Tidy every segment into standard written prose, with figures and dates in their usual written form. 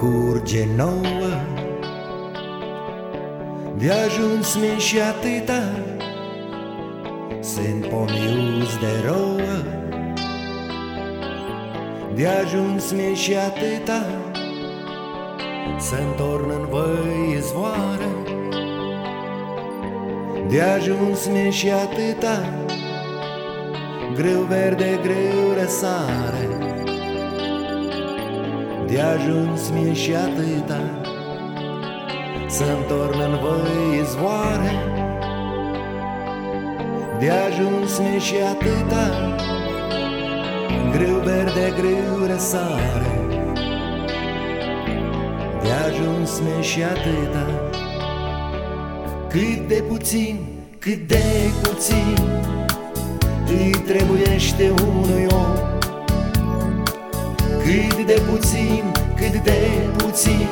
curge nouă, de ajuns mi-e și atâta, sunt pomiuți de rouă, de ajuns mi-e și atâta, să-ntorn în văi izvoare, de ajuns mi-e și atâta, greu verde, greu răsare, de ajuns mi-e și atâta, să-ntorn în văi izvoare, de ajuns mi-e și atâta, greu verde, greu răsare, de ajuns mi-e și atâta. Cât de puțin, cât de puțin îi trebuiește unui om, cât de puțin, cât de puțin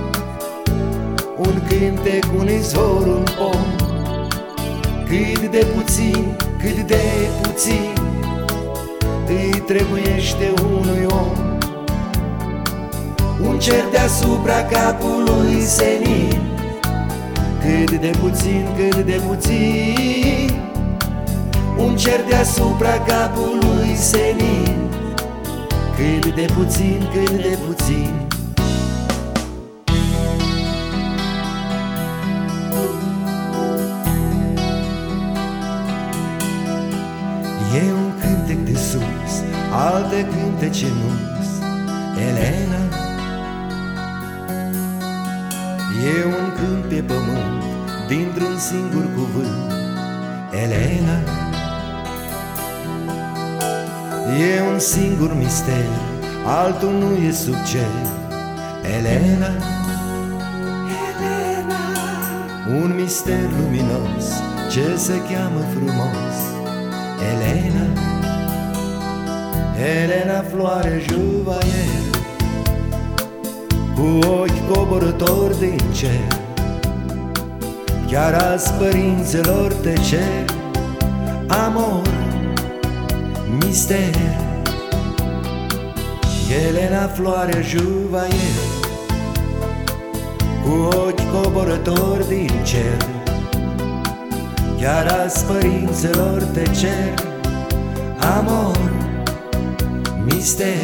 un cântec, un izvor, un pom, cât de puțin, cât de puțin îi trebuiește unui om, un cer deasupra capului senin, cât de puțin, cât de puțin un cer deasupra capului senin, cât de puțin, cât de puțin. E un cântec de sus, alte cântece nu-s, Elena. E un cânt pe pământ, dintr-un singur cuvânt, Elena. E un singur mister, altul nu e sub cer, Elena. Elena. Un mister luminos, ce se cheamă frumos, Elena. Elena, floare juvaier, cu ochi coborători din cer, chiar azi părinților te cer amor, mister. Elena, floare juvaier, cu ochi coborători din cer, chiar azi părinților te cer amor, mister.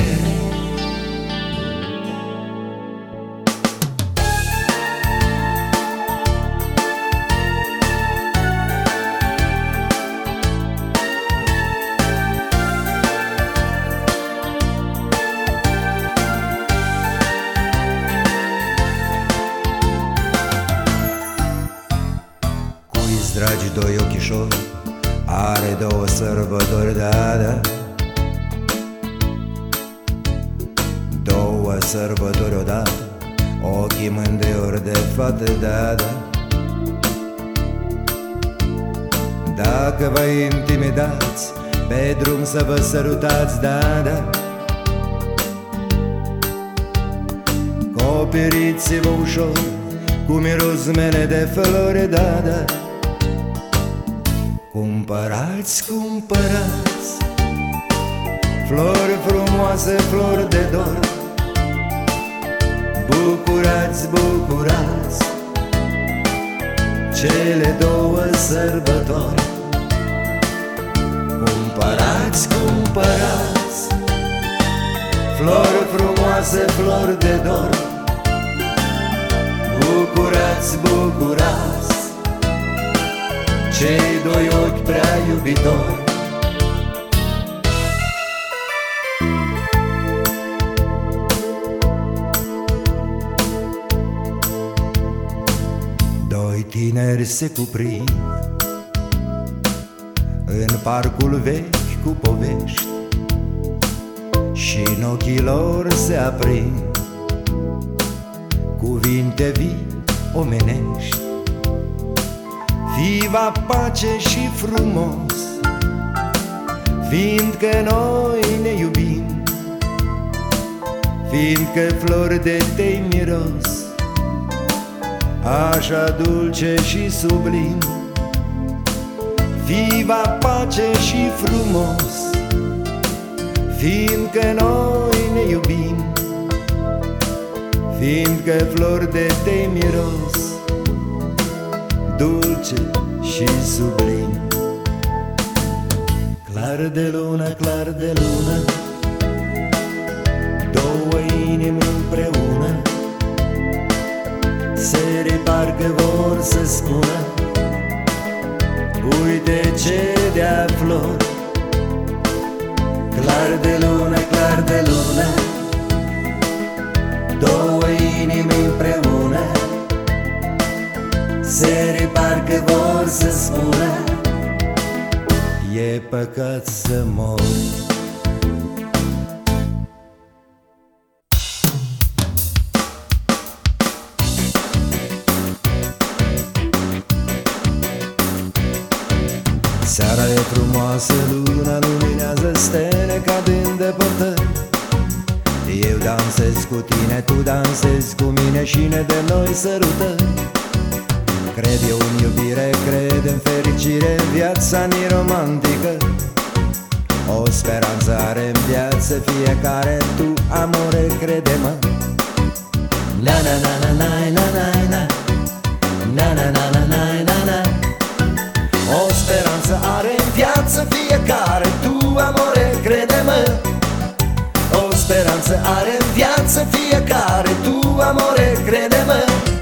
Dragi doi ochișori, are două sărbători, da. Două sărbători odată, ochii mândri ori de fată, da. Dacă vă intimidați, pe drum să vă sărutați, da. Coperiți-vă ușor, cu mirosmele de flori, da. Cumpărați, cumpărați flori frumoase, flori de dor, bucurați, bucurați cele două sărbători. Cumpărați, cumpărați flori frumoase, flori de dor, bucurați, bucurați cei doi ochi prea iubitori. Doi tineri se cuprind în parcul vechi cu povești, și în ochii lor se aprind cuvinte vii omenești. Viva pace și frumos, fiindcă noi ne iubim, fiindcă flori de tei miros, așa dulce și sublim. Viva pace și frumos, fiindcă noi ne iubim, Simt că flori de te miros, dulce și sublim. Clar de lună, clar de lună, două inimi împreună, se parcă vor să spună: uite ce de-a flori. Clar de lună, clar de lună, două inimi împreună, se parcă vor să spună: e păcat să mor. Seara e frumoasă, luna luminează stele ca din depărtări. Eu dansez cu tine, tu dansezi cu mine și ne de noi sărutări. Cred eu în iubire, cred în fericire, viața-ni romantică. O speranță are în viață fiecare, tu, amore, crede-mă. Na na na na na na na na na na na na na na na. O speranță are în viață fiecare, tu, amore, crede-mă. O speranță are în viață fiecare, tu, amore, crede-mă.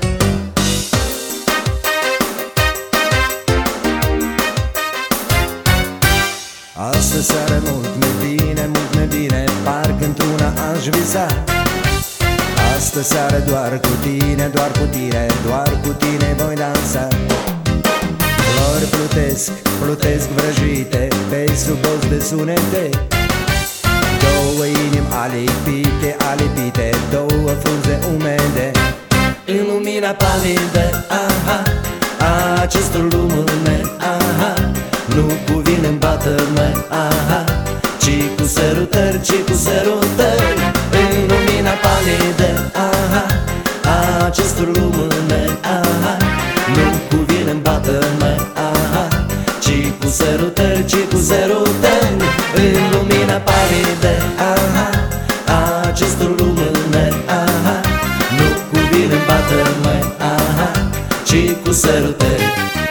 Astă seară mult mai bine, parcă într-una aș visa. Astă seară doar cu tine, doar cu tine, doar cu tine voi dansa. Flori plutesc, plutesc vrăjite pe sub os de sunete. Două inimi alipite, alipite, două frunze umede. În lumina palidă, aha, a acestor lumâne, aha, nu cu vin în bată-mă, aha, ci cu sărutări, ci cu sărutări. În lumina palidă, aha, a acestor lumâne, aha, nu cu vin în bată-mă, aha, ci cu sărutări, ci cu sărutări. În lumina palidă, aha, a acestor lumâne, aha, nu cu vin în bată-mă, aha, ci cu sărutări.